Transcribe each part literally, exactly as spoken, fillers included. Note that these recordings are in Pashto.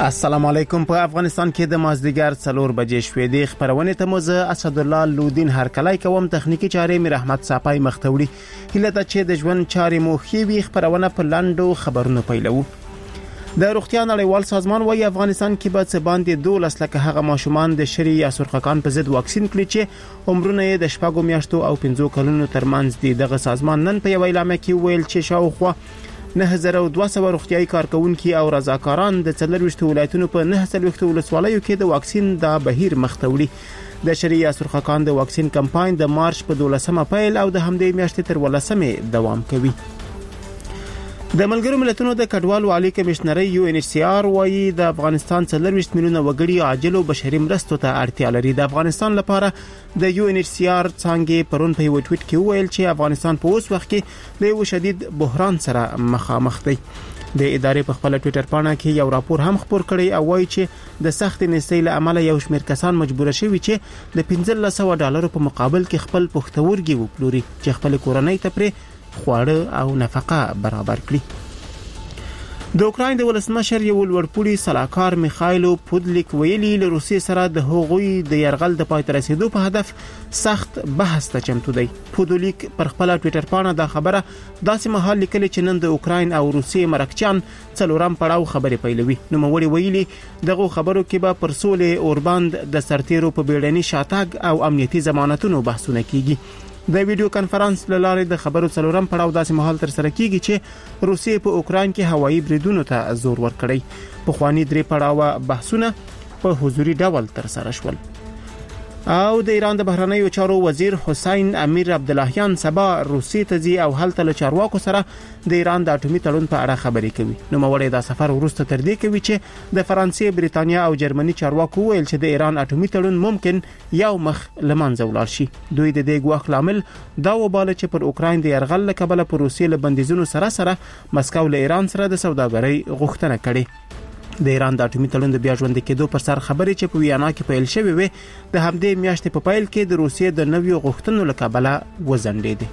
السلام علیکم. په افغانستان کې د مازدیګر څلور بجې شوې د خبرونه ته موزه اسد الله لودین هرکلای کوم تخنیکی چارې میر احمد صافای مختوړي هله ته چې د ژوند چارې مو خېوي خبرونه په لاندو خبرونه پیلو. د روغتیا نړیوال سازمان وايي افغانستان کې به څه باندې دولس لکه هغه ماشومان د شری یا سرخکان په ضد واکسین کړي چې عمرونه یې د شپږو میاشتو او پنځو کلونو ترمنځ دي. دغه سازمان نن په یو اعلامیه کې ویل چې شاوخوا نه هزار او دوه سوه روغتیايي کارکونکي او رضاکاران د څلورويشت ولایتونو په نه څلويخت ولسوالیو کې د واکسین د بهیر مختوړي. د شری یا سرخکان د واکسین کمپاین د مارچ په دولسمه پیل او د همدې میاشتې تر ولسمه دوام کوي. د ملګرو ملتونو د کډوالو عالی کمشنري یو ان ایچ سی آر وايي د افغانستان څلورويشت میلیونه وګړي عاجل او بشري مرستو ته اړتیا لري. د افغانستان لپاره د یو ان ایچ سی آر څنګه پرون په یو ټویټ کې ویل چې افغانستان په اوس وخت کې د یو شدید بحران سره مخامخ دی. د ادارې په خپل ټویټر پاڼه کې یو راپور هم خپور کړی او وایي چې د سخت نېستۍ له امله یو شمېر کسان مجبور شوي چې د پنځلس سوه ډالرو په مقابل کې خپل پښتورګي وپلوري چې خپل کورنۍ ته پرې خواړه او نفقه برابر کړي. د اوکراین د ولسمشر یو لوړپوړي سلاکار میخایلو پودلیک ویلي له روسیې سره د هغوی د يرغل د پای ته رسیدو په هدف سخت بحث ته چمتو دی. پودلیک پر خپل ټویټر پاڼه دا خبره داسې مهال لیکلي چې نن د اوکراین او روسیې مرکچیان څلورم پړاو خبرې پیلوي. نو موري ویلي دغه خبرو کې به پر سولې اورباند د سرتیرو په بیړني شاتګ او امنیتي ضمانتونو بحثونه کیږي. د ویډیو کانفرنس لاره د خبرو څلورم پړاو داسې مهال تر سره کیږي چې روسیې په اوکراین کې هوایي بریدونو ته زور ورکړی. په خواني درې پړاو بحثونه په حضوري ډول تر سره شول. او د ایران د بهرنیو چارو وزیر حسین امیر عبداللهیان سبا روسیې ته ځي او هلته له چارواکو سره د ایران د اټومي تړون په اړه خبرې کوي. نو موري دا سفر وروسته تر دې کوي چې د فرانسې، بریتانیا او جرمني چارواکو ویل چې د ایران اټومي تړون ممکن یو مخ لمنځه ولاړ شي. دوی د دې ګواښ لامل دا وباله چې پر اوکراین د يرغل له کبله پر روسیې له بندیزونو سره سره مسکو له ایران سره د سوداګرۍ غوښتنه کړې. د ایران د اټومي تړون د بیا ژوند کېدو پر سر خبرې چې په ویانا کې پیل شوې وي د همدې میاشتې په پیل کې د روسیې د نویو غوښتنو له کبله وزندېدې.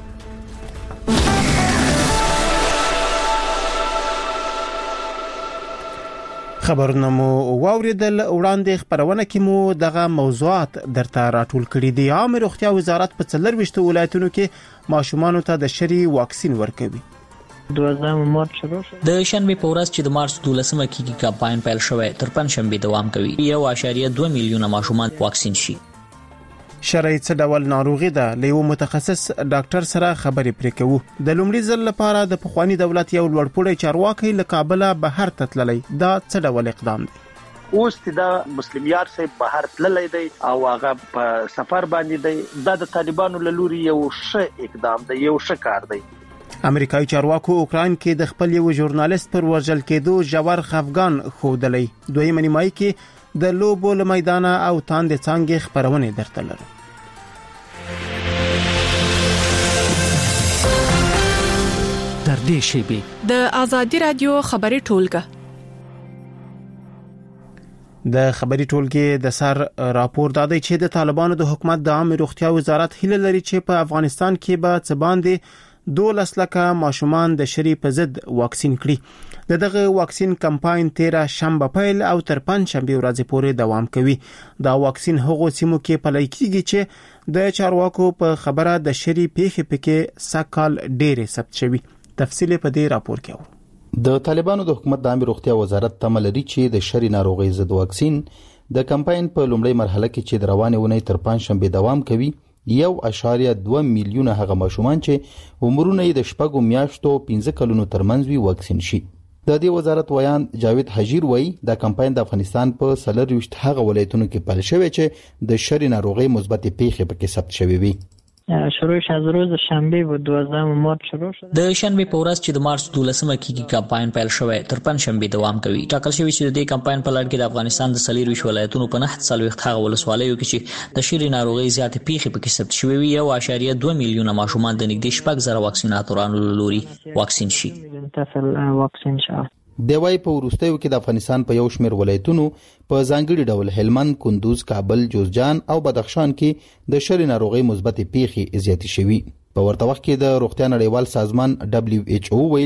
خبرونه مو واوریدل. وړاندې خبرونه کې مو دغه موضوعات درته راټول کړي دي. عام روغتیا وزارت په څلورويشت ولایتونو کې ماشومانو ته د شری واکسین ورکوي. دوازدهم مارچ شروع شو. د شنبه په ورځ چې د مارچ دولسمه کې کمپاین پیل شوی تر پنځشنبه دوام کوي. یو اشاریه دوه میلیونه ماشومان واکسین شي. شرعي څه ډول ناروغي ده له یو متخصص ډاکټر سره خبرې پرې کوو. د لومړي ځل لپاره د پخوانی دولت یو لوړپوړی چارواکي له کابل بهر ته تللی. دا څه ډول اقدام دی؟ اوس د مسلم یار صاحب بهر تللی دی او هغه په سفر باندې دی. دا د طالبانو له لوري یو ښه اقدام دی، یو ښه کار دی. امریکایي چارواکو اوکراین کې د خپل یو ژورنالیست پر وژل کېدو ژور خفګان ښودلی. دویمه نیمایي کې د لوبو له میدانه او تاندې څانګې خبرونه درته لرو. تر دې شیبې د آزادي رادیو خبري ټولګه د خبري ټولګي د سر راپور دادی چې د طالبانو د حکومت د عامه روغتیا وزارت هیله لري چې په افغانستان کې به څه باندې دولس لکه ماشومان د شری په ضد واکسین کړي. د دغه واکسین کمپاین تیره شنبه پیل او تر پنځشنبه ورځې پورې دوام کوي. دا واکسین هغو سیمو کې پلی کیږي چې د چارواکو په خبره د شری پیښې پکې سکهال ډېر ثبت شوی. تفصیل په دې راپور کې و. د طالبانو د حکومت د عامه روغتیا وزارت تمه لري چې د شری ناروغي ضد واکسین د کمپاین په لومړۍ مرحله کې چې د روانې ونې تر پنځشنبه دوام کوي یو اشاریه دوه میلیونه هغه ماشومان چې عمرونه یې د شپږو میاشتو پنځه کلونو ترمنځ وي واکسین شي. د دې وزارت ویان جاوید حجیر وایي د کمپاین د افغانستان په څلورويشت هغه ولایتونو کې پیل شوی چې د شری ناروغي مثبت پیښې پکې ثبت شوی وي. شروعش از روز شنبه بود دوازدهم مارچ شروع شد. د شنبه په ورځ چې د مارچ دولسمه کې کمپاین پیل شوی تر پنځشنبه دوام کوي. ټاکل شوی چې د دې کمپاین په لړ کې د افغانستان د څلورويشت ولایتونو په نه څلويخت هغه ولسوالیو کې چې د شری ناروغي زیات پیښې پکې ثبت شوی وي یو اشاریه دوه میلیونه ماشومان د نږدې شپږ زره واکسیناتورانو لوري واکسین شي. واکسین شي. د وای په وروستیو کې د افغانستان په یو شمېر ولایتونو په ځانګړي ډول هلمند، کندوز، کابل، جوزجان او بدخشان کې د شری ناروغي مثبت پیښې زیاتې شوي. په ورته وخت کې د روغتیا نړیوال سازمان دبليو ایچ او ویلي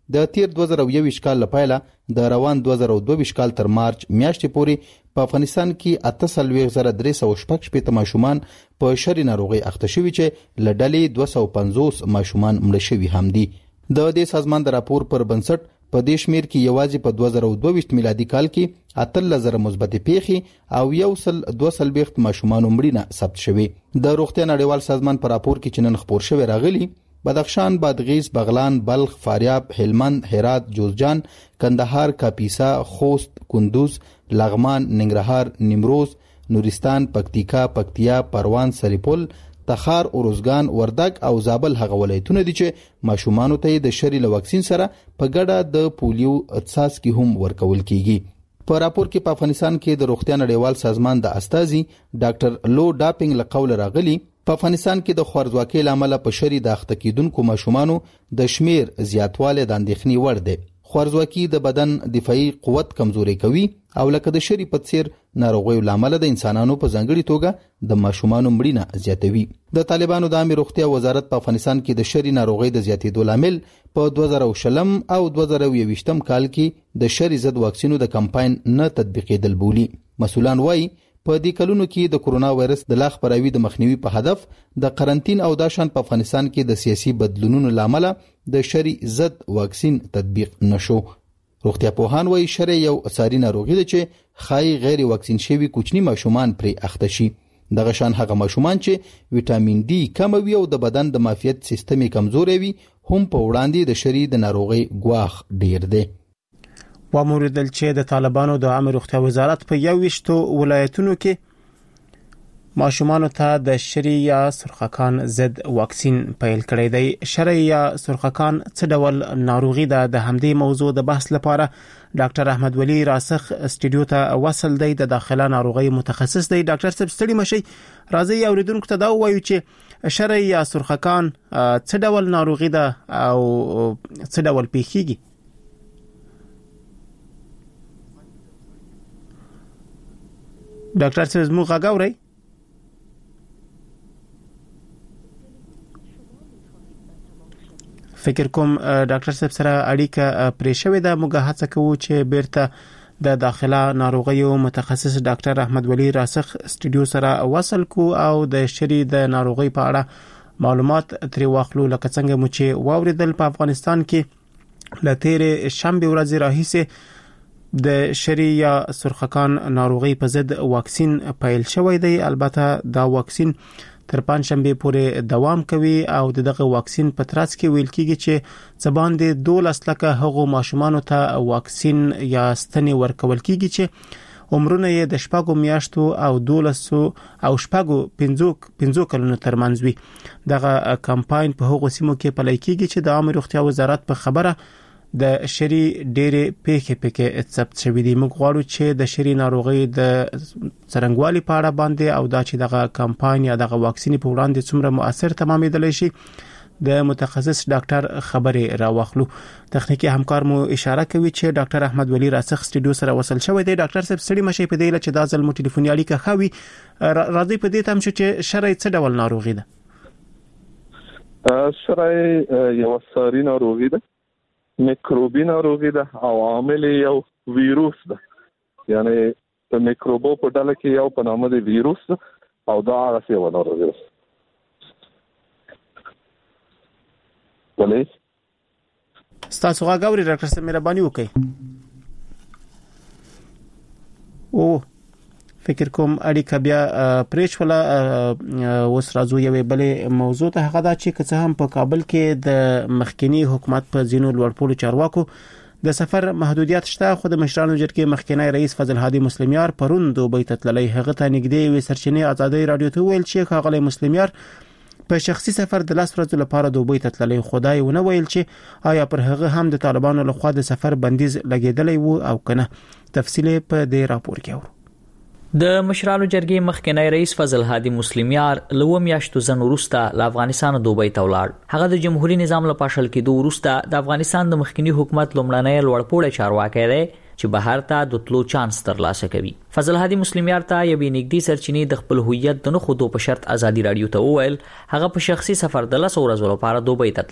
د تیر دوه زره یوویشت کال لپاره د روان دوه زره دوه کال تر مارچ میاشتې پورې په افغانستان کې اته سلوي زره درې سوه شپږ شپېته ماشومان په شری ناروغي اخته شوي چې لډلې دوه سوه پنځوس ماشومان مړه شوي هم دي. د دې سازمان د راپور پر بنسټ په دې شمیر کې یوازې په دوه زره دوه میلادي کال کې اتلس زره مثبت پیښې او یو سل دوه سلويخت ماشومان مړینه ثبت شوي. د روغتیا نړیوال سازمان په راپور کې چې نن خبر شوی راغلی بدخشان، بادغیس، بغلان، بلخ، فاریاب، هلمند، هرات، جوزجان، کندهار، کاپیسا، خوست، کندوز، لغمان، ننګرهار، نیمروز، نورستان، پکتیکا، پکتیا، پروان، سرپل، تخار، اروزګان، وردګ او زابل هغه ولایتونه دي چې ماشومان ته د شری له واکسین سره په ګډه د پولیو څاڅکي هم ورکول کیږي. په راپور کې په افغانستان کې د روغتیا نړیوال سازمان د استازي ډاکټر لو ډاپینګ له قول راغلي په افغانستان کې د خوارځواکۍ لامل په شری د اخته کیدونکو ماشومانو د شمیر زیاتواله د اندېښنې وړ دی. خوارځواکي د بدن دفاعي قوت کمزوري کوي او لکه د شری په څیر ناروغیو لامل د انسانانو په ځانګړي توګه د ماشومانو مړینه زیاتوي. د طالبانو د عامه روغتیا وزارت په افغانستان کې د شری ناروغي د زیاتېدو لامل په دوه زره شلم او دوه زره یوویشتم کال کې د شری ضد واکسینو د کمپاین نه تطبیقېدل بولی. مسؤلان وایي په دې کلونو کې د کورونا وایرس د لا خپراوي د مخنیوي په هدف د قرنټین او داشان په افغانستان کې د سیاسي بدلونونو لامل د شری ضد واکسین تطبیق نشو. روغتیا پوهان وایي شری یو اثاري ناروغي ده چې خای غیر واکسین شوی کوچني ماشومان پرې اخته شي. دغه شان هغه ماشومان چې وټامین ډي کم وي او د بدن د معافیت سیستم کمزوري وي هم په وړاندې د شری د ناروغي ګواخ ډیر دی. واموردل چې د طالبانو د عامه روغتیا وزارت په یو ویشتو ولایتونو کې ماشومان ته د شری یا سرخکان ضد واکسین پیل کړی دی. شری یا سرخکان څه ډول ناروغي ده؟ د همدې موضوع د بحث لپاره ډاکټر احمد ولی راسخ استودیو ته وصل دی، د داخله ناروغي متخصص دی. ډاکټر صاحب ستړي مشي، راځي اوریدونکو ته دا وایو چې شری یا سرخکان څه ډول ناروغي ده او څه ډول پیښیږي؟ ډاکټر صاحب موږ غاوري فکر کوم ډاکټر صاحب سره اړیکه پرې شوې ده. موږ هڅه کوو چې بیرته د داخله ناروغیو متخصص ډاکټر احمد ولی راسخ استودیو سره وصل کو او د شری د ناروغي په اړه معلومات ترې واخلو. لکه څنګه مو چې واوریدل په افغانستان کې لتهره شنبه ورځ راهیسه د شری یا سرخکان ناروغي په ضد واکسین پیل شوی دی. البته دا واکسین تر پنځشنبه پورې دوام کوي او دغه واکسین په ترڅ کې ویل کیږي چې زبان د دولس لکه هغو ماشومان ته واکسین یا ستنې ورکول کیږي چې عمرونه یې د شپږو میاشتو او دولسو او شپږو پنځو پنځو کلونو ترمنځ وي. دغه کمپاین په هغو سیمو کې پلی کیږي چې د عامه روغتیا وزارت په خبره د شری ډېرې پیښې پکې ثبت شوې دي. موږ غواړو چې د شری ناروغي د څرنګوالي په اړه باندې او دا چې دغه کمپاین یا دغه واکسین په وړاندې څومره مؤثر تمامېدلی شي د متخصص ډاکټر خبرې راوخلو. تخنیکی همکار مو اشاره کوي چې ډاکټر احمد ولی راسخ استودیو سره وصل شوی دی. ډاکټر صاحب ستړي مشي په دې لچ دا ځل مو ټلیفوني اړیکه خوي. راځي په دې تم چې شری څه ډول ناروغي ده؟ شری یو اثاري ناروغي ده، میکروبي ناروغي ده او عامل یو ویروس ده، یعنی په میکروبو په ډله کې یو په نامه دی ویروس ده او دا هغه څه و ناروغي ده. ولې ستاسو غاوري ډاکټر صاحب مهرباني وکړئ. او فکر کوم اړیکه بیا پریچولا اوس راځو یوې بلې موضوع ته. هغه دا چې که څه هم په کابل کې د مخکنی حکومت په ځینو لوړپوړو چارواکو د سفر محدودیت شته، خو د مشرانو جرګې مخکنی رئیس فضل هادي مسلمیار پرون دوبۍ ته تللی. هغه ته نږدې وي سرچینې ازادي رادیو ته ویل چې ښاغلی مسلمیار په شخصي سفر د لاس ورځو لپاره دوبۍ ته تللی. خدای ونه ویل چې آیا پر هغه هم د طالبانو لخوا د سفر بندیز لګیدلی وو او کنه. تفصیل په دې راپور کې اورو. د مشرانو جرګې مخکنی رئیس فضل هادي مسلمیار لوم میاشتو زن وروسته له افغانستان دوبۍ ته ولاړ. هغه د جمهوریت نظام له پاشل کېدو وروسته د افغانستان د مخکنی حکومت لومړنی لوړپوړی چارواکی دی چې بهر ته د تلو چانس ترلاسه کوي. فضل هادي مسلمیار ته یوې نږدې سرچینې د خپل هویت د نه خودو په شرط ازادي رادیو ته وویل هغه په شخصي سفر د لس ورځو لپاره دوبۍ ته تللی.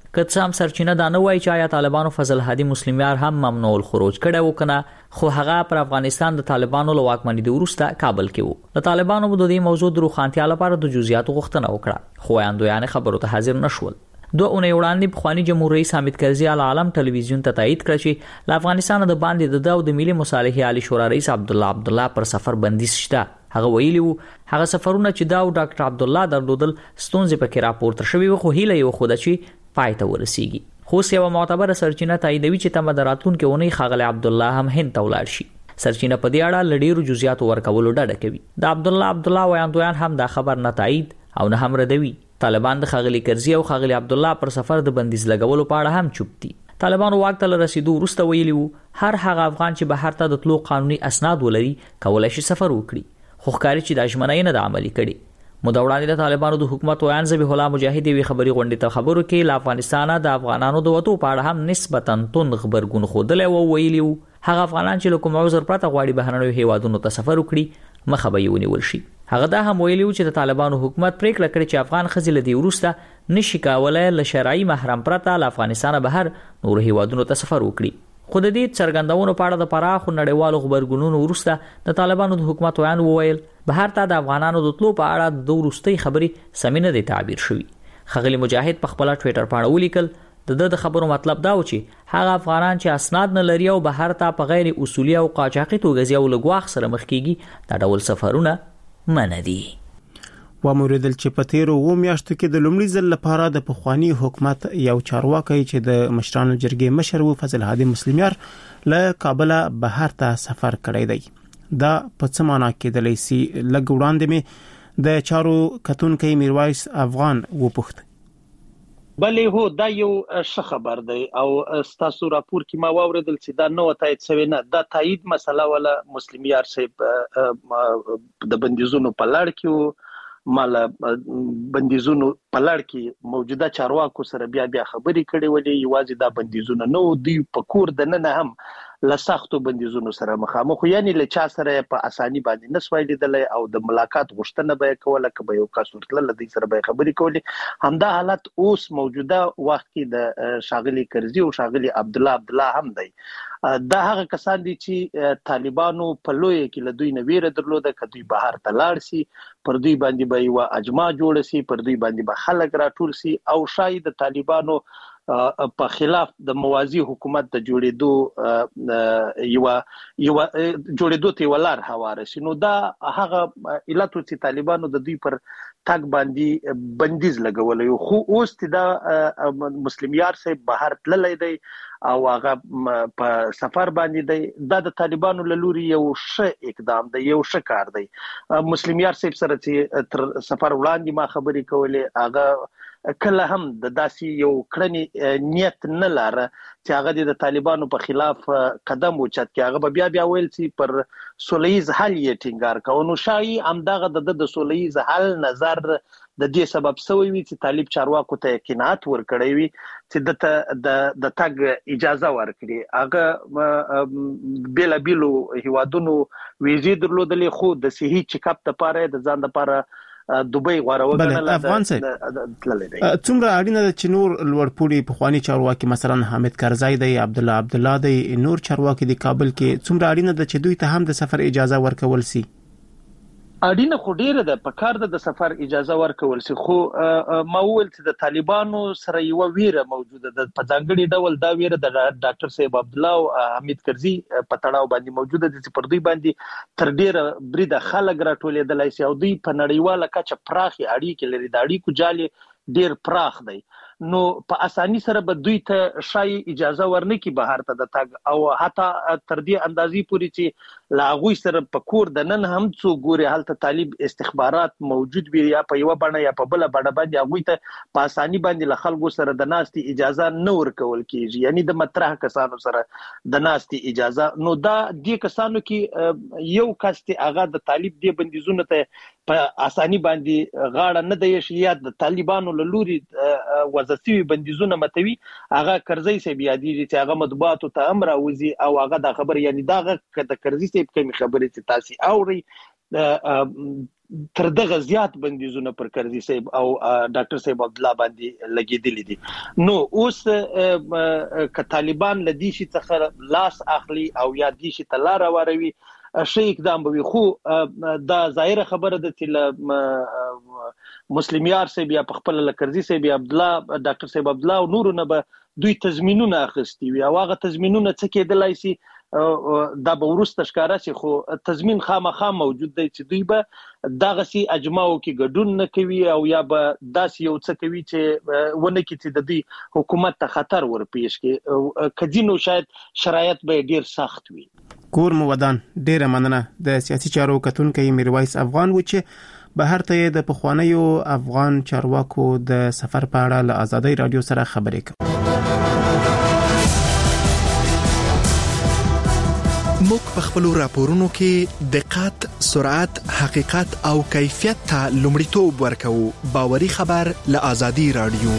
که هم سرچینه دا نه وایي چې آیا طالبانو فضل هادي مسلمیار هم ممنوع الخروج کړی و کنه، خو هغه پر افغانستان د طالبانو له واکمنۍ وروسته کابل کې وو. د طالبانو د دې موضوع د روښانتیا لپاره د جزئیاتو غوښتنه وکړه، خو وړاندویان خبرو ته حاضر نشول. دوه اونۍ وړاندې پخوانی جمهور رئیس حامد کرزي العالم ټلویزیون ته تایید کړ چې له افغانستان د باندې د داو د ملي مصالحې عالی شورا رئیس عبد الله عبد الله پر سفر بندیز شته. هغه ویلی وو هغه سفرونه چې داو ډاکټر عبد الله درلودل ستونزې پکې راپورته شوی و، خو هیله یو خو د چې پای ته ورسیږي. خو یو معتبر سرچینه تاییدوي چې تم دراتون کې ونی خاغله عبد الله هم هند ته ولاړ شي. سرچینه په دې اړه لډیرو جزئیات ورکولو ډډه کوي. د عبد الله عبد الله وړاندویان هم دا خبر نه تایید او نه هم ردوي. طالبان د خاغلی کرزي او خاغلی عبد الله پر سفر د بندیز لګولو په اړه هم چوپ دي. طالبان واک ته رسیدو وروسته ویلي وو هر هغه افغان چې بهر ته د تلو قانوني اسناد ولري کولای شي سفر وکړي، خو ښکاري چې د ژمنۍ نه د عملي کړي. مدوړانې د طالبانو د حکومت ویان ذبیح الله مجاهد وی خبري غونډې ته خبرو کې له افغانستانه د افغانانو د وټو په اړه هم نسبتاً تون خبرګون خوده او ویلي وو هغه افغانان چې له کوم عذر پرته غواړي بهرنیو هیوادونو ته سفر وکړي مخه به یې ونیول شي. هغه دا هم ویلي و چې د طالبانو حکومت پریکړه کړې چې افغان ښځې له دې وروسته نشي کولای له شرعي محرم پرته له افغانستانه بهر نور هیوادونو ته سفر وکړي. خو د دې څرګندونو په اړه د پراخو نړیوالو خبرګونونو وروسته د طالبانو د حکومت ویان وویل بهر ته د افغانانو د تلو په اړه د وروستۍ خبرې سمې نه دي تعبیر شوي. خغلی مجاهد په خپل ټویټر باندې ولیکل د د خبرو مطلب دا و چې هغه افغانان چې اسناد نه لري او بهر ته په غیر اصولي او قاچاقي توګه ځي او لګواخ سره مخ کیږي دا ډول سفرونه منع دي. و موریدل چې په تیرو و میاشتو کې د لومړي ځل لپاره د پخوانی حکومت یو چارواکي چې د مشرانو جرګې مشر و فضل هادي مسلمیار له کابل بهر ته سفر کړی دی. دا په څه معنی کېدلی سي؟ لږ وړاندې مې د چارو کتونکي میرویس افغان وپوښت. بلې هو دا یو ښه خبر دی او ستاسو راپور کې ما واوریدل چې دا نو تایید شوی نه، دا تایید مسله ولا مسلمیار صاحب د بندیزونو په لړ کې مال بندیزونو په لړ کې موجوده چارواکو سره بیا بیا خبرې کړې ولې یوازې دا بندیزونه نو دی په کور د نه هم لسختو بندیزونو سره مخامخ، یعنی له چا سره په اساني باندې نسوي لیدلای او د ملاقات غوښتنه به کوله کبه یو کس ورتل لدی سره به خبرې کولې. همدا حالت اوس موجوده وخت کې د شاغلی کرزي او شاغلی عبد الله عبد الله هم دی. دا هغه کسان دي چې طالبانو په لوی کې له دوی نه ویره درلوده ک دوی بهر ته لاړ شي، پر دوی باندې به یو اجماع جوړ شي، پر دوی باندې به خلک راټول شي او شاید د طالبانو په خلاف د موازی حکومت د جوړېدو یو یو جوړېدو ته ولر هواره شي. نو دا هغه علت چې طالبانو د دوی پر تاګ باندې بندیز لګولې، خو اوس دا مسلمیار صاحب بهر تللی دی او هغه په سفر باندې دی. دا د طالبانو له لوري یو ښه اقدام دی، یو ښه کار دی. مسلمیار صاحب سره چې تر سفر وړاندې ما خبرې کولې هغه کله هم د داسې یو کړنی نیت نه لاره چې هغه د طالبانو په خلاف قدم اوچت کړي. هغه به بیا بیا ویل چې پر سولهییز حل یې ټینګار کوي. نو شایي همدغه د سولهییز حل نظر د دې سبب سوی وي چې طالب چارواکو ته قناعت ورکړی وي چې د د تګ اجازه ورکړي. هغه بیل بیلو هیوادونو ویزې درلودلې، خو د صحي چیک اپ لپاره د ځان لپاره دوبۍ غوړه وګڼله. افغان صاحب څومره اړینه ده چې نور لوړپوړي پخوانی چارواکي مثلا حامد کرزي دی، عبد الله عبد الله دی، نور چارواکي د کابل کې څومره اړینه ده چې دوی ته هم د سفر اجازه ورکول سي؟ اړینه خو ډیره ده، په کار ده د سفر اجازه ورکول سي، خو ما وویل چې د طالبانو سره یو ویره موجوده ده. په ځانګړي ډول دا ویره د ډاکټر صاحب عبد الله او حمید کرزي په تړاو باندې موجوده ده چې پر دوی باندې تر ډیره بریده خلک راټولېدلای شي او دوی په نړیواله کچه پراخي اړیکې لري، د اړیکو جال ډیر پراخ دی. نو په اساني سره به دوی ته شای اجازه ورنکي بهر ته د تګ او حتی تر دې اندازې پوري چې لا غوي سره په کور د نن هم څو ګوري حالت طالب استخبارات موجود وي یا په یو باندې یا په بل باندې باندې غوي ته په اساني باندې له خلکو سره د ناستي اجازه نه ورکول کیږي، یعنی د مطرح کسانو سره د ناستي اجازه. نو دا دې کسانو کې یو کس ته هغه د طالب دی بندیزونه ته په اساني باندې غاړه نه دی شي یا د طالبانو له لوري وځي بندیزونه متوي. هغه کرزي صاحب یادي چې هغه مطبوعات ته امر اوزي او هغه د خبر یعنی دا د کرزي صاحب کوم خبرې چې تاسو اوري تر دغه زیات بندیزونه پر کرزي صاحب او ډاکټر صاحب عبد الله باندې لګیدلې دي. نو اوس ک طالبان لدی شي څخه لاس اخلي او یا دي شي تلار واروي شي اقدام به خو دا ظاهره خبره ده چې مسلمیار صاحب یا خپل لکرزي صاحب عبد الله ډاکټر صاحب عبد الله او نور نه به دوی تضمینونه اخستي وي او هغه تضمینونه څه کېدلای شي دا به ورسته ښکارا شي خو تضمین خامخا موجود دی چې دوی به دغه سي اجماعو کې ګډون نه کوي او یا به داسې یو څه کوي چې ونه کې چې د دې حکومت ته خطر ورپېښ کې کدينو شاید شرایط به ډیر سخت وي. کور مو ودان ډیره مننه د سیاسي چارو کتونکو میرویس افغان و چې بهر ته د پخوانیو افغان چارواکو د سفر په اړه له آزادۍ رادیو سره خبرې کوي. موږ په خپل راپورونو کې دقت، سرعت، حقیقت او کیفیت ته لومړیتوب ورکوو. باوري خبر له آزادۍ رادیو.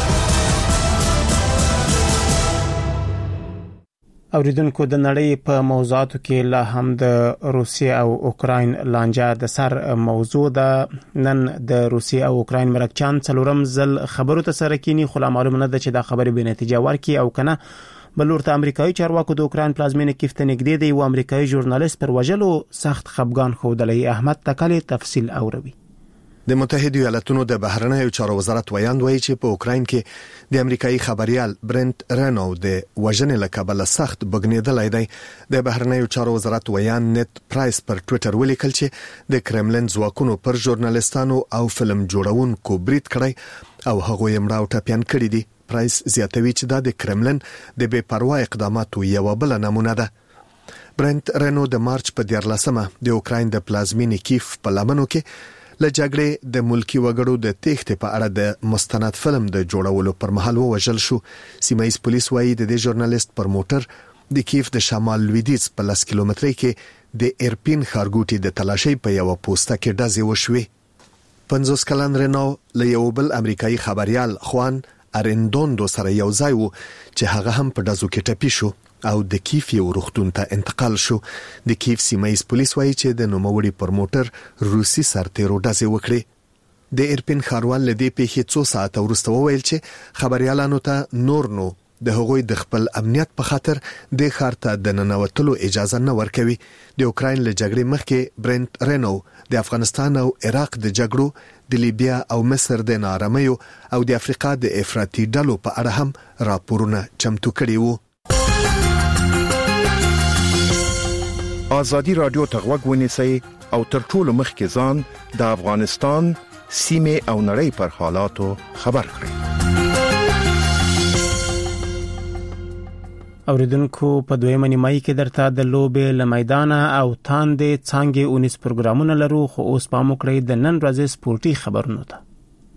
اوریدونکو د نړۍ په موضوعاتو کې لا هم د روسیې او اوکراین لانجه د سر موضوع ده. نن د روسیې او اوکراین مرکچان څلورم ځل خبرو ته سره کینی خو معلومه نه ده چې دا خبرې به نتیجه ورکړي او کنه. بلور ته امریکایي چارواکو د اوکراین پلازمینه کیف ته نږدې دی او امریکایي ژورنالیست پر وژلو سخت خفګان خوده. احمد تکلی تفصیل اوروي. د متحده ایالاتونو د بهرنیو چارو وزارت ویاند وایي چې په اوکراین کې د امریکایي خبريال برنت رینو د وژنې له کبله سخت بګنیدلای دی. د بهرنیو چارو وزارت ویاند نت پرایس پر ټوئیټر ولیکل چې د کرملین ځواکونو پر ژورنالیستانو او فلم جوړونکو برید کړی او هغه یې مړاو ټاپیان کړی دي. پرایس زیاتوي چې دا د کرملین د بے پروا اقداماتو یو بل نمونه ده. برنت رینو د مارچ په دیارلسمه د اوکراین د پلازمینې کیف په لمنو کې له جګړې د ملکی وګړو د تېښتې په اړه د مستند فلم د جوړولو پر مهال وژل شو. سیمایي پولیس وایي د دې ژورنالیست پر موټر د کیف د شمال لویدیځ په لس کیلومترۍ کې د ایرپین ښارګوټي د تلاشۍ په یو پوسټه کې ډزې وشوې. پنځوس کلن رینو له یو بل امریکایي خبريال خوان ارندوندو سره یو ځای وو چې هغه هم په ډزو کې ټپي شو او د کیف یو روغتون ته انتقال شو. د کیف سیمایي پولیس وایي چې د نوموړي پر موټر روسي سرتیرو ډزې وکړې. د ایرپین ښاروال له دې پیښې څو ساعته وروسته وویل چې خبريالانو ته نور نو د هغوی د خپل امنیت په خاطر د ښار ته د ننوتلو اجازه نه ورکوي. د اوکراین له جګړې مخکې برنت رینو د افغانستان او عراق د جګړو، د لیبیا او مصر د ناارامیو او د افریقا د افراطي ډلو په اړه هم راپورونه چمتو کړي وو. آزادی رادیو ته غوږ ونیسئ او تر ټولو مخکې ځان د افغانستان سیمه او نړۍ پر حالاتو خبر کړئ. اوریدونکو په دویمه نیمایي کې درته د لوبې له میدانه او تاندې څنګه اونیس پروګرامونه لرو خو اوس پام وکړئ د نن ورځې سپورتي خبرونو ته.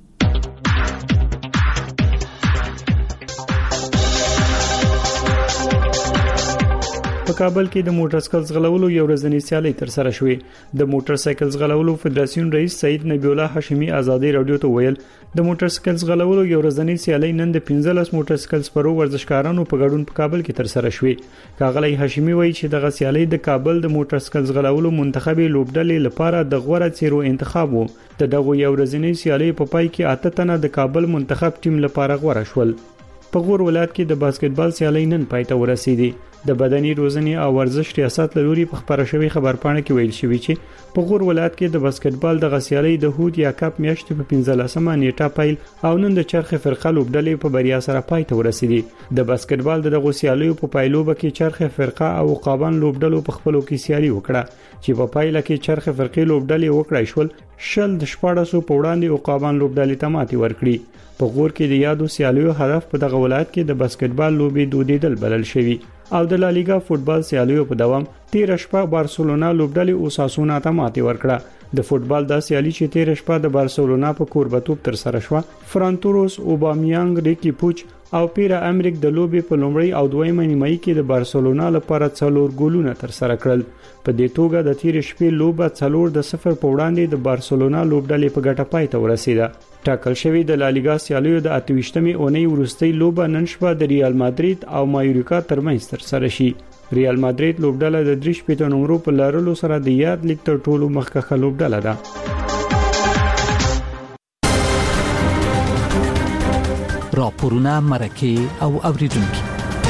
په کابل کې د موټر سایکل ځغلولو یو ورځنی سیالي تر سره شوې. د موټر سایکل ځغلولو فدراسیون رئیس سید نبی الله هاشمی آزادۍ رادیو ته ویل د موټر سایکل ځغلولو یو ورځنی سیالي نن د پنځلس موټر سایکل سپرو ورزشکارانو په ګډون په کابل کې تر سره شوې. کاغلی هاشمی وایي چې د سیالي د کابل د موټر سایکل ځغلولو منتخبي لوبډلې لپاره د غوړه چیرو انتخاب وو. د دغه یو ورځنی سیالي په پای کې اته تنه د کابل منتخب ټیم لپاره غوړه شول. په غور ولایت کې د باسکټبال سیالي نن پای ته ورسېدې. د بدني روزنې او ورزش ریاست لوري په خبره شوی خبرپاڼه کې ویل شوی چې په غور ولایت کې د باسکټبال د غسیالي د هود یا کپ میاشتې په پنځلسمه نیټه پیل او نن د چرخ فرقه لوبډلې په بریا سره پای ته ورسېدې. د باسکټبال د غسیالي په پایلوبه کې چرخ فرقه او قابان لوبډلو په خپلو کې سیالي وکړه چې په پایله کې چرخ فرقې لوبډلې وکړای شول شل د شپاړسو په وړاندې او قابان لوبډلې ته ماتې ورکړي. په غور کې د یادو سیالیو هدف په دغه ولایت کې د باسکټبال لوبې دودیدل بلل شوی او د لالیګا فوتبال سیالیو په دوام تیر شپه بارسلونا لوبډلې اوساسونا ته ماتې ورکړه. د فوتبال د سیالي چې تیر شپه د بارسلونا په کوربتوب تر سره شو فرانتوروس اوبامیانګ ریکی پوچ او پیرا امریک د لوبې په لومړی او دویمه نیمایي کې د بارسلونا لپاره څلور ګولونه تر سره کړل. په دې توګه د تیر شپې لوبه څلور د صفر په وړاندې د بارسلونا لوبډلې په ګټه پای ته ورسیده. ټاکل شوی د لالیګا سیالیو د اتویشتمې اونۍ وروستۍ لوبه نن شپه د ریال مادرید او مایورکا ترمنځ تر سره شي. ریال مادرید لوبډاله د درې شپږ نمبر په لارلو سره د یاد لیګ تر ټولو مخکښه لوبډاله ده. راپورونه مرکه او اوریدونکو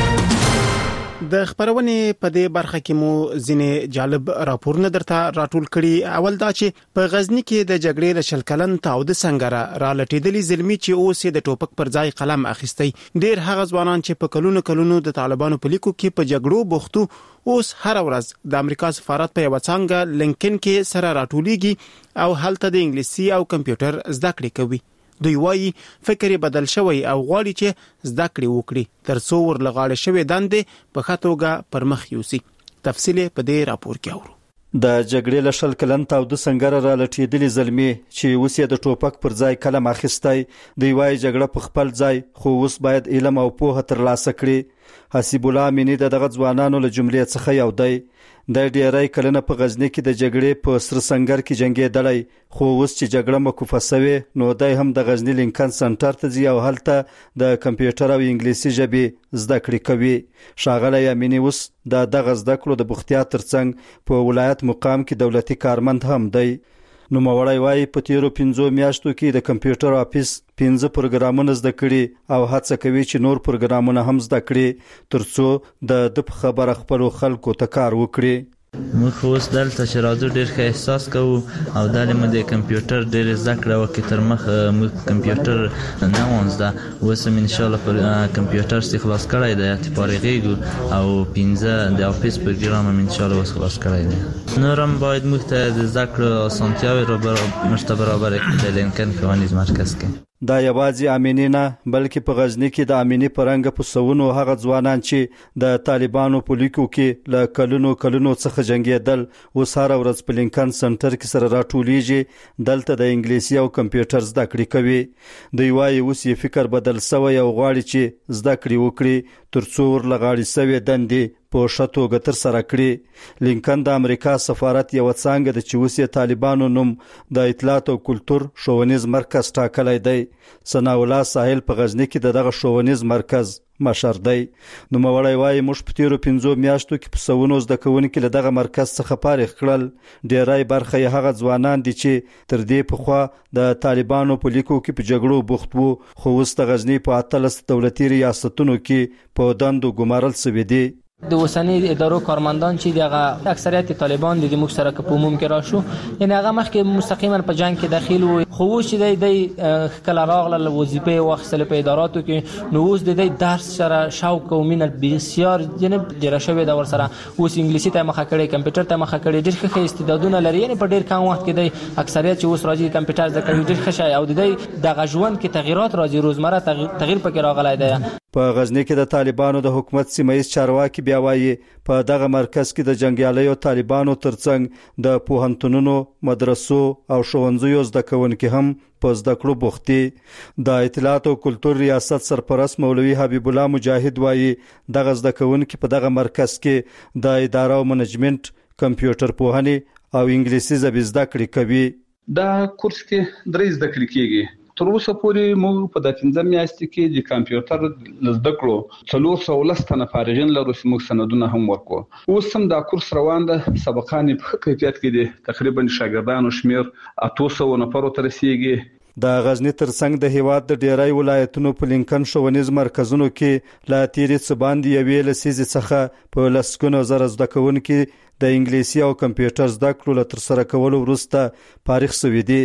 د خبرونې په دې برخه کې مو ځینې جالب راپورونه درته راټول کړي. اول دا چې په غزنی کې د جګړې له شل کلن تاوده سنگره را لټېدلې زلمی چې اوس د ټوپک پر ځای قلم اخیستی. ډیر هغه ځوانان چې په کلونو کلونو د طالبانو په لیکو کې په جګړو بوختو اوس هر ورځ د امریکا سفارت په یو څنګه لینکن کې سره راټولېږي او هلته د انګلیسي او کمپیوټر زده کړې کوي. دوی وایي فکر بدل شوی او غواړي چې زده کړې وکړي تر څو ورلغاړې شوی دندې په خاطوګه پر مخ یوسي. تفصیل په دې راپور کې اورو. د جګړې له شل کلن تاوده سنگره را لټېدلې زلمی چې اوس یې د ټوپک پر ځای قلم اخیستی. دوی وایي جګړه په خپل ځای خو اوس باید علم او پوهه ترلاسه کړي. حسیب الله امینی دغه ځوانانو له جملې څخه یو دی. د ډیری کلنه په غزنی کې د جګړې په سر سنگر کې جنگېدلی خو اوس چې جګړه مکوفه شوې نو دای هم د غزنی لینکن سنټر ته ځي او هلته د کمپیوټر او انګلیسي ژبې زده کړې کوي. ښاغلی امینی اوس د دغه زده کړو د بوختیا ترڅنګ په ولایت مقام کې دولتي کارمند هم دی. نو موړی وایي په تیرو پنځو میاشتو کې د کمپیوټر آفیس پنځه پروګرامونه زده کړي او هڅه کوي چې نور پروګرامونه هم زده کړي ترڅو د د خبره خپل خلکو ته کار وکړي. موږ اوس دلته چې راځو ډېر ښه احساس کوو او دلته موږ د کمپیوټر ډېر زده کړه وکړو. تر مخه موږ کمپیوټر نه و زده، اوس هم ان شاء الله پر کمپیوټر څخه خلاص کړی دی چې فارغېږو او پنځه د افیس پروګرام هم ان شاء الله خلاص کړی دی. نور هم باید موږ ته د زده کړې اسانتیاوې را موږ برابر کړي د لینکن ښوونیز مرکز کې. دا یوازې امینی نه بلکې په غزنی کې د امینی پرنګ په سونو هغه ځوانان چې د طالبانو په لیکو کې له کلونو کلونو څخه جنگېدل اوس هر ورځ په لینکن سنټر کې سره راټولېږي. دلته د انګلیسي او کمپیوټر زده کړې کوي. دوی وایي اوس یې فکر بدل شوی او غواړي چې زده کړې وکړي ترڅو ورلغاړې شوې دندې په ښه توګه ترسره کړي. لینکن د امریکا سفارت یوه څانګه ده چې اوس یې طالبانو نوم د اطلاعات او کلتور ښوونیز مرکز ټاکلی دی. ثناء الله ساحل په غزنی کې د دغه ښوونیز مرکز مشر دی. نو موړی وایي موږ په تیرو پنځو میاشتو کې په سونو زده کوونکي له دغه مرکز څخه فارغ کړل. ډیری برخه یې هغه ځوانان دي چې تر دې پخوا د طالبانو په لیکو کې په جګړو بوخت وو خو اوس د غزنی په اتلس دولتي ریاستونو کې په دندو ګمارل شوي دي. د اوسنی ادارو کارمندان چې دغه اکثریت طالبان د موږ سره په عموم کې راشو یعنی هغه مخکې مستقیما په جنگ کې داخل وو خو چې د کله راغله وظیفه واخیستل په اداراتو کې نو اوس د درس سره شوق او مینه بسیار جنب ډیر شوی دا ور سره اوس انګلیسي ته مخه کړي کمپیوټر ته مخه کړي ډیر ښه استعدادونه لري یعنی په ډیر کم وخت کې د اکثریت چې اوس راځي کمپیوټر زده کوي ډیر ښه شي او د دغه ژوند کې تغیرات راځي روزمره تغییر پکې راغلی دی. په غزنی کې د طالبانو د حکومت سیمایي چارواکي بیا وایي په دغه مرکز کې د جنگیالیو طالبانو ترڅنګ د پوهنتونونو مدرسو او ښوونځیو زده کوونکي هم په زده کړو بوخت دي. د اطلاعات او کلتور ریاست سرپرست مولوي حبیب الله مجاهد وایي دغه زده کوونکي په دغه مرکز کې د اداره او منیجمنت کمپیوټر پوهنې او انګلیسي ژبې زده کړې کوي. دا کورس کې درې زده کړې کیږي. تر اوسه پورې موږ په د پنځه میاشتې کې د کمپیوټر زده کړو څلور سوه لس تنه فارغین لرو چې موږ سندونه هم ورکو. اوس هم دا کورس روان ده. سبقان په ښه کیفیت کې دي. تقریبا شاګردانو شمیر اته سوه نفرو ته رسیږي. د غزنی ترڅنګ د هیواد د ډیری ولایتونو په لینکن ښوونیز مرکزونو کې لا تیرې څه باندې یوې لسیزې څخه په لسګونو زره زده کوونکي د انګلیسي او کمپیوټر زده کړو له ترسره کولو وروسته فارغ شوي دي.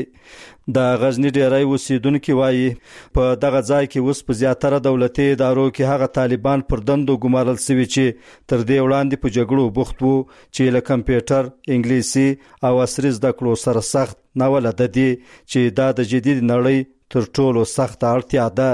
د غزنی ډیری اوسیدونکي وایي په دغه ځای کې اوس په زیاتره دولتي ادارو کې هغه طالبان پر دندو ګمارل شوي چې تر دې وړاندې په جګړو بوخت وو چې له کمپیوټر انګلیسي او عصري زده کړو سره سخت ناولده دي چې دا د جدید نړۍ تر ټولو سخت اړتیا ده.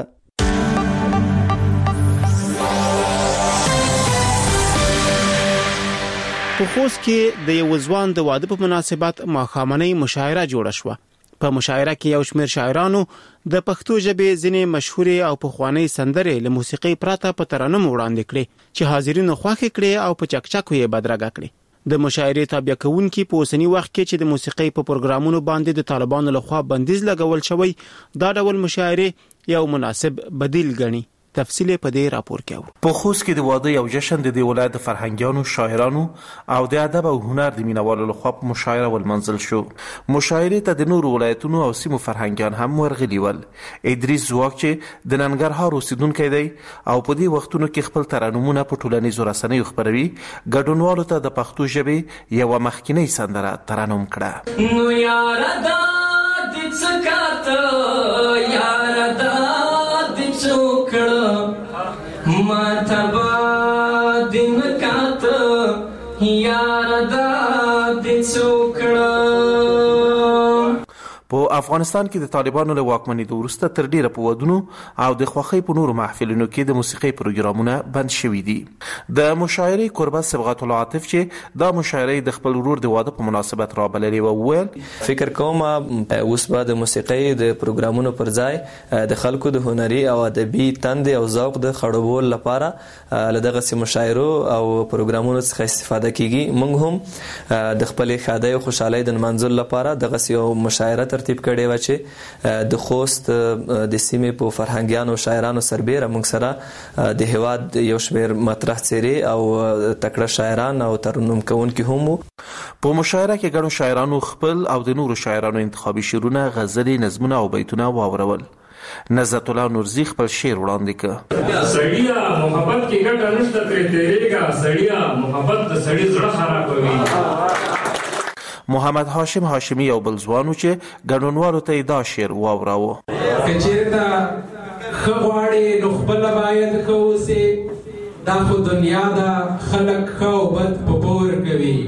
په خوست کې د یو ځوان د واده په مناسبت ماښامنۍ مشاعره جوړه شوه. په مشاعره کې یو شمېر شاعرانو د پښتو ژبې ځینې مشهورې او پخوانۍ سندرې له موسیقۍ پرته په ترنم وړاندې کړې چې حاضرینو خوښې کړې او په چکچکو یې بدرګه کړې. د مشاعرې تابع کوونکي په اوسنی وخت کې چې د موسیقۍ په پروګرامونو باندې د طالبانو لخوا بندیز لګول شوی دا ډول مشاعرې یو مناسب بدیل ګڼي. تفصیل په دې راپور کې اورو. په خوست کې د واده یو جشن د دې ولایت فرهنګیانو، شاعرانو او د ادب او هنر د مینوالو لخوا په مشاعره ولمنځل شو. مشاعرې ته د نورو ولایتونو او سیمو فرهنګیان هم ورغلي ول. ادریس زواک چې د ننګرهار اوسیدونکی دی او په دې وختونو کې خپل ترانمونه په ټولنیزو رسنیو خپروي، ګډونوالو ته د پښتو ژبې یوه مخکینۍ سندره ترانم کړه. نو یاره دا د څه کاته، یاره دا د څه وکړه، ماته به د نه کاته، یاره دا د څه وکړه. په افغانستان کې د طالبانو له واکمنېدو وروسته تر ډیره په ودونو او د خوښۍ په نورو محفلونو کې د موسیقۍ پروګرامونه بند شوي دي. د مشاعرې کوربه صبغت الله عاطف چې دا مشاعرې د خپل ورور د واده په مناسبت رابللې و، وویل فکر کوم اوس به د موسیقۍ د پروګرامونو پر ځای د خلکو د هنري او ادبي تندې او ذوق د خړوبولو لپاره له دغسې مشاعرو او پروګرامونو څخه استفاده کیږي. موږ هم د خپلې ښادۍ او خوشحالۍ د نمانځلو لپاره دغسې یو مشاعره ترتیب کړی و چې د خوست د سیمې په فرهنګیانو او شاعرانو سربیره موږ سره د هیواد یو شمېر مطرح څیرې او تکړه شاعران او ترنم کوونکي هم وو. په مشاعره کې ګڼو شاعرانو خپل او د نورو شاعرانو انتخابي شعرونه، غزلې، نظمونه او بیتونه واورول. نزت الله نورزی خپل شعر وړاندې کړ. سړیا محبت کې ګټه نشته ترې تیریږه، سړیا محبت د سړي زړه خرابوي. محمد هاشم هاشمی یو بل ځوان و چې ګډونوالو ته یې دا شعر واوراوه. که چېرته ښه غواړې نو خپله باید ښه اوسې، دا خو دنیا ده خلک ښه او بد په پور کوي.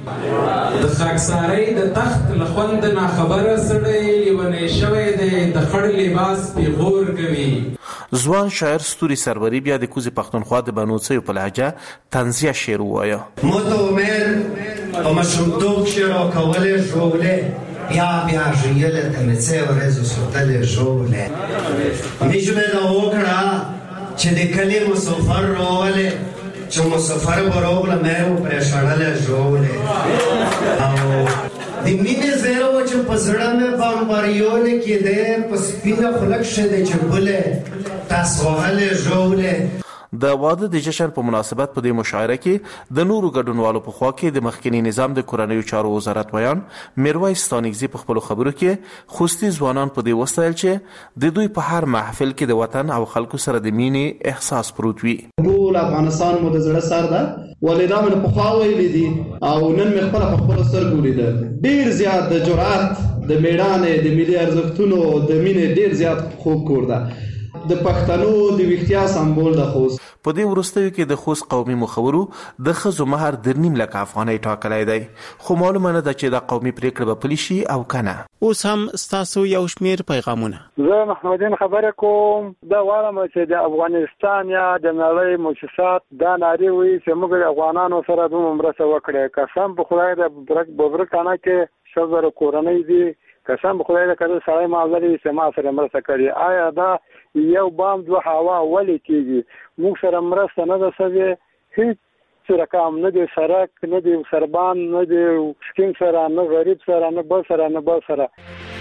د خاکسارۍ د تخت له خوند ناخبره سړی لیونی شوی دی، د خړ لباس پیغور کوي. ځوان شاعر ستوري سروری بیا د کوزې پښتونخوا د بنوڅیو په لهجه طنزیه شعر ووایه. مو ته امید په ماشومتوب کښې راکولې ژولې، بیا بیا ژویلې ته مې څې ورځې سوتلې ژولې. مې ژمنه وکړه چې د کلي مسافر راولې، چې مسافر به راغله مې و پرې شړلې ژولې. او د مینې زیره وه چې په زړه مې بمباریونه کېدې، په سپینه خوله کښې دی چې بلې تاس وهلې ژولې. د واده د جشن په مناسبت په دې مشاعره کې د نورو ګډونوالو په خوا کې د مخکني نظام د کورنیو چارو وزارت ویان میرویس ستانکزي په خپلو خبرو کې خوستي ځوانان په دې وستایل چې د دوی په هر محفل کې د وطن او خلکو سره د مینې احساس پروت وي. ټول افغانستان مو د زړه سر ده، ولې دا مې پخوا ویلي دي او نن مې خپله په خپلو سترګو لیدل. ډېر زیات د جرأت، د میړانې، د ملي ارزښتونو، د مینې ډېر زیات خوږ کور ده. د پښتنو د ویښتیا سمبول د خوست. په دې وروستیو کې د خوست قومي مخورو د ښځو مهر در نیم لک افغانۍ ټاکلی دی، خو معلومه نه ده چې دا قومي پریکړه به پلي شي او که نه. اوس هم ستاسو یو شمېر پیغامونه. زه محمدین خبره کوم. دا وایم چې د افغانستان یا د نړۍ مؤسسات دا نارې وایي چې موږ د افغانانو سره دومره مرسته وکړې. قسم په خدای د ببرکانه کې شل زره کورنۍ دي، قسم په خدای د کله سړی معذري چې ما سره مرسته کړې. آیا دا یو بام دوه هوا ولې کېږي؟ موږ سره مرسته نه ده سوې، هېڅ رقم نه دی، سړک نه دی، سربان نه دی، سکیم سره نه، غریب سره نه، بل سره نه، بل سره.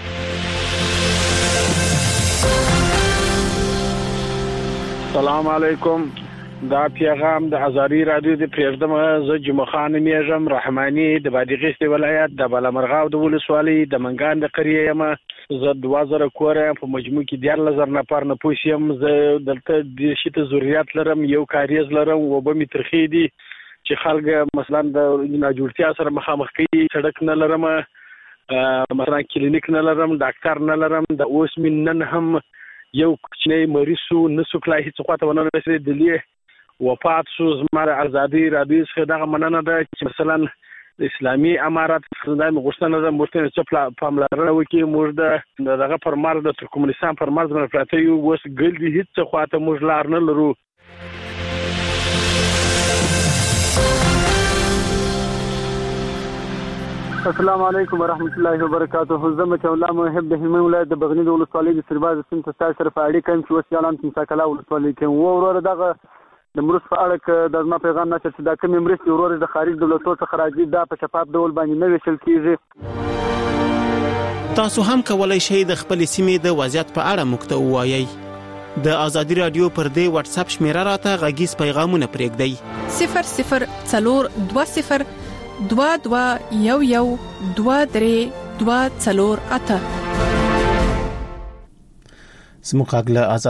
سلام علیکم. دا پیغام د ازادي رادیو د پریږدم. زه جمعه خان میږم رحماني د بادغیس ولایت د بالامرغاو د ولسوالۍ د منګان د قریه یم. زه دوه زره کور په مجموع کې دیارلس زره نفر نفوس یم. زه دلته د شته ضرورت لرم، یو کاریز لرم، وبه مې ترخې دي چې خلک مثلا د ناجوړتیا سره مخامخ کوي. سړک نه لرم، مثلا کلینیک نه لرم، ډاکټر نه لرم. د اوس مې نن هم یو کوچنی مریض شو، نه څوک لا هېڅ خواته ونه رسېدلی، وفات شو. زما د ازادي رادیو څخه دغه مننه ده چې مثلا د اسلامي امارت دا مې غوښتنه ده موږ ته پاملرنه وکړي. موږ د دغه پر مرز د ترکمنستان پر مرز باندې پراته یو، اوس ګل دي هېڅ خواته موږ لار نه لرو. السلام علیکم ورحمۃ اللہ وبرکاتہ. زه مې الله محب د هلمند ولایت د بغنی د ولسوالۍ د سرباز سیمې ته ستاسو سره په اړیکه یم چې اوس یالان تمساکلا ولسوالۍ کې و. وروره دغه د مرستې په اړه که د زما پیغام نشته چې دا کومې مرستې وروره د خارج دولتونو څخه راځي دا په شفاف ډول باندې نه ویشل کېږي. تاسو هم کولای شئ د خپل سیمې د وضعیت په اړه موږ ته ووایئ. د ازادي رادیو پر دې واتس اپ شمیره راته غږیز پیغامونه پرېږدئ صفر صفر څلور دوه صفر دوه دوه یو یو دوه درې دوه څلور اته. زموږ غږ له